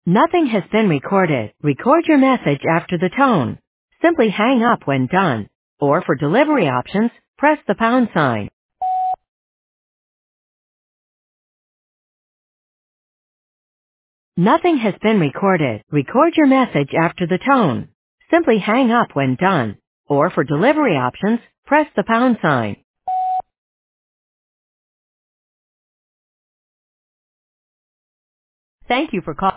Nothing has been recorded. Record your message after the tone. Simply hang up when done. Or for delivery options, press the pound sign. Nothing has been recorded. Record your message after the tone. Simply hang up when done. Or for delivery options, press the pound sign. Thank you for calling.